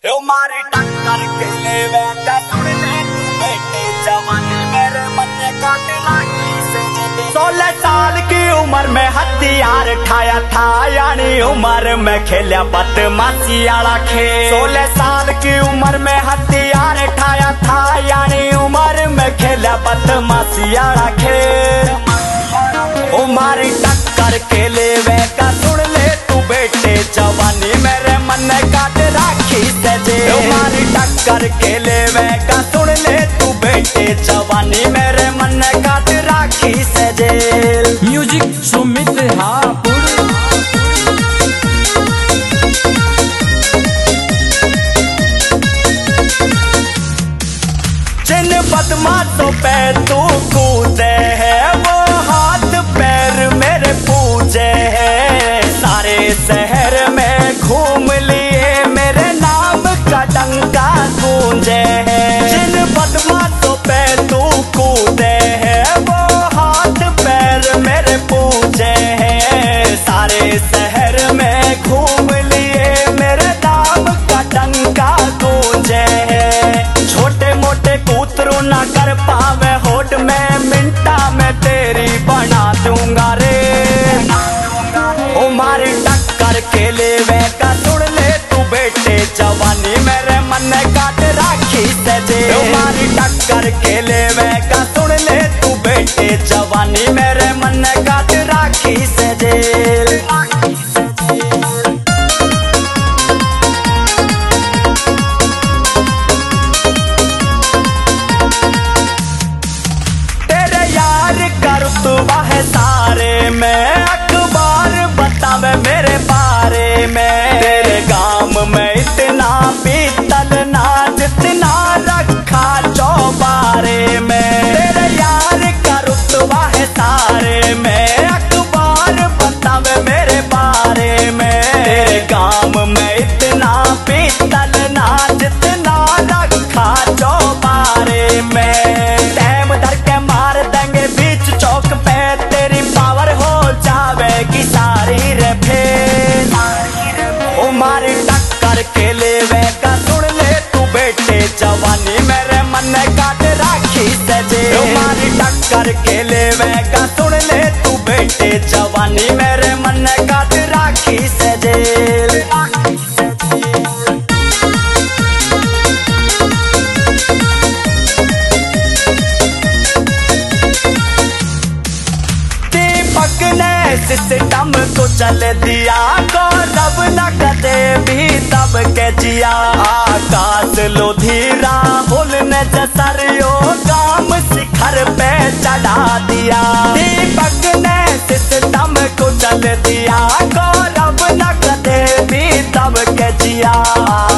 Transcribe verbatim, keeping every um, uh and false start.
मारी टक्कर के लेवे सुन ले तू बेटे जवानी मेरे मन ने काट लागी से सोलह साल की उम्र में हथियार ठाया था यानी उम्र में खेलिया बदमाशी वाला खेल। सोलह साल की उम्र में हथियार ठाया था यानी उम्र में खेलिया बदमाशी वाला खेल। मारी टक्कर के लेवे का सुन ले तू बेटे जवानी मेरे मन ने काट राखी सजे। मारी टक्कर के लेवे का सुन ले तू बेटे जवानी मेरे मन ने काट राखी सजे। म्यूजिक सुमित हापुड़ जिन बदमाशों पे तू कूदे है वो हाथ पैर मेरे पूजे है। सारे शहर में घूम लिए मेरे नाम का डंका गूंजे है। जिन बदमाशों पे तू कूदे है वो हाथ पैर मेरे पूजे है। सारे शहर में घूम लिए मेरे नाम का डंका गूंजे है। छोटे मोटे कूतरू ना कर पावे होठ में मिनटा में तेरी बना दूंगा रे। ओ मारी टक्कर के लेवे का सुन ले तू बेटे जवानी मेरे मन ने काट राखी सजे। ओ मारी टक्कर के लेवे का सुन ले तू बेटे जवानी मेरे मन ने काट राखी सजे। रुतबा है सारे में अखबार बतावे मेरे बारे में। तेरे गांव में इतना पीतल ना जितना रखा चौबारे में। तेरे यार का रुतबा है सारे में अखबार बतावे मेरे बारे में। तेरे गांव में इतना पीतल ना जितना रखा चौबारे में। टाइम धर के मार देंगे बीच चौक पे तेरी पावर हो जावेगी सारी रे फेल। ओ मारी टक्कर के लेवे का सुन ले तू बेटे जवानी मेरे मन ने काट राखी सजे। ओ मारी टक्कर के लेवे का सुन ले तू बेटे जवानी मेरे मन ने काट राखी सजे। सिस्टम को चल दिया गौरव न कदे भी तब के जिया। आकाश लोधी राहुल ने जसरियो काम शिखर पे चढ़ा दिया। दीपक ने सिस्टम को चल दिया गौरव न कदे भी तब के जिया।